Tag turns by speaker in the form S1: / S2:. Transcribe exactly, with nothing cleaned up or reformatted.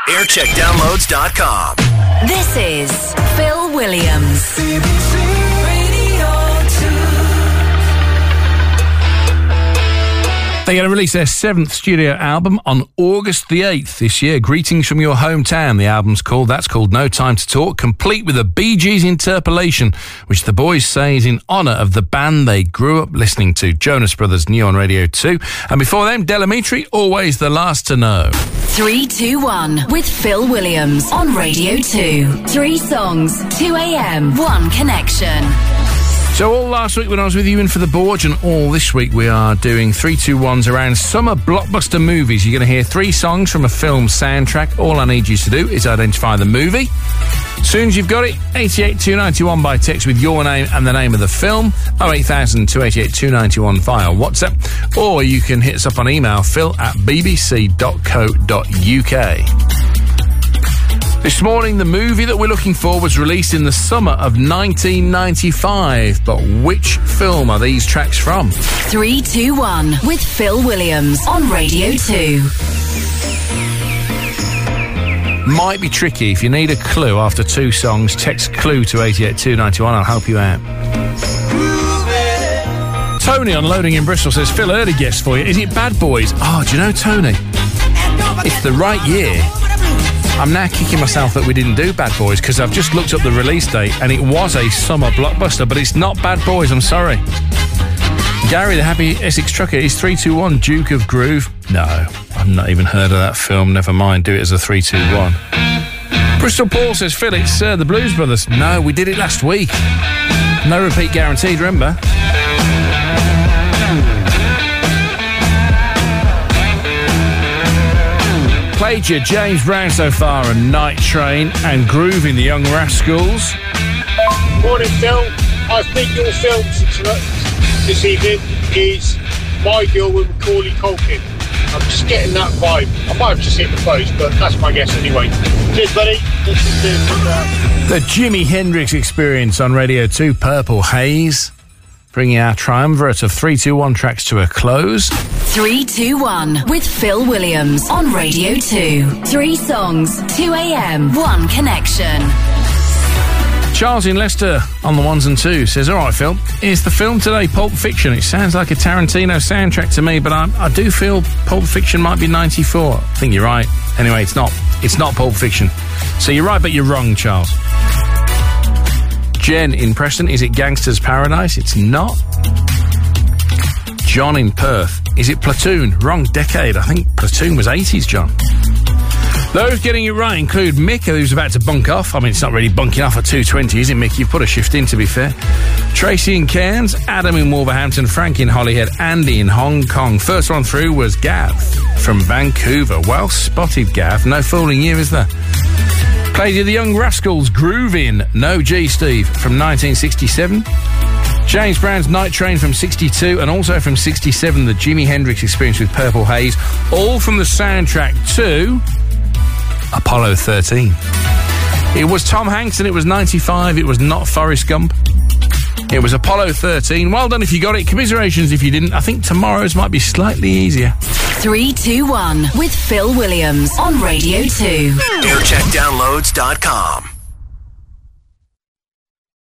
S1: aircheck downloads dot com.
S2: This is Phil Williams.
S3: B B C Radio two.
S4: They're going to release their seventh studio album on August the eighth this year. Greetings from Your Hometown, the album's called. That's called No Time to Talk, complete with a Bee Gees interpolation, which the boys say is in honour of the band they grew up listening to, Jonas Brothers, new on Radio two. And before them, Delamitri, Always the Last to Know.
S2: three two one with Phil Williams on Radio two. Three songs, two a.m, one connection.
S4: So all last week when I was with you in for the Borge, and all this week we are doing three two ones around summer blockbuster movies. You're going to hear three songs from a film soundtrack. All I need you to do is identify the movie. As soon as you've got it, eight eight two nine one by text with your name and the name of the film, oh eight thousand, two eight eight, two nine one via WhatsApp, or you can hit us up on email, phil at b b c dot co dot u k. This morning, the movie that we're looking for was released in the summer of nineteen ninety-five. But which film are these tracks from?
S2: three two one with Phil Williams on Radio two.
S4: Might be tricky. If you need a clue after two songs, text clue to eight eight two nine one. I'll help you out. Tony on Loading in Bristol says, Phil, early guess for you. Is it Bad Boys? Oh, do you know, Tony? It's the right year. I'm now kicking myself that we didn't do Bad Boys because I've just looked up the release date and it was a summer blockbuster, but it's not Bad Boys, I'm sorry. Gary, the Happy Essex Trucker, is three two one Duke of Groove. No, I've not even heard of that film. Never mind, do it as a three two one. Bristol Paul says, Phil, it's uh, the Blues Brothers. No, we did it last week. No repeat guaranteed, remember? Played you James Brown so far and Night Train and Grooving the Young Rascals.
S5: Morning, Phil. I think your film this evening is My Girl with Macaulay Culkin. I'm just getting that vibe. I might have just hit the post, but that's my guess anyway. Cheers, buddy. This is
S4: the Jimi Hendrix Experience on Radio two, Purple Haze. Bringing our triumvirate of three two one tracks to a close.
S2: three two one with Phil Williams on Radio two. Three songs, two a.m, one connection.
S4: Charles in Leicester on the ones and twos says, all right, Phil, is the film today Pulp Fiction? It sounds like a Tarantino soundtrack to me, but I, I do feel Pulp Fiction might be ninety-four. I think you're right. Anyway, it's not. It's not Pulp Fiction. So you're right, but you're wrong, Charles. Jen in Preston, is it Gangster's Paradise? It's not. John in Perth, is it Platoon? Wrong decade. I think Platoon was eighties, John. Those getting it right include Mick, who's about to bunk off. I mean, it's not really bunking off at two twenty, is it, Mick? You've put a shift in, to be fair. Tracy in Cairns, Adam in Wolverhampton, Frank in Holyhead, Andy in Hong Kong. First one through was Gav from Vancouver. Well spotted, Gav. No fooling you, is there? Played you the Young Rascals, Groovin', No G, Steve, from nineteen sixty-seven. James Brown's Night Train from sixty-two, and also from sixty-seven, the Jimi Hendrix Experience with Purple Haze, all from the soundtrack to Apollo thirteen. It was Tom Hanks and it was ninety-five. It was not Forrest Gump. It was Apollo thirteen. Well done if you got it. Commiserations if you didn't. I think tomorrow's might be slightly easier.
S2: three two one with Phil Williams on Radio two.
S1: aircheck downloads dot com.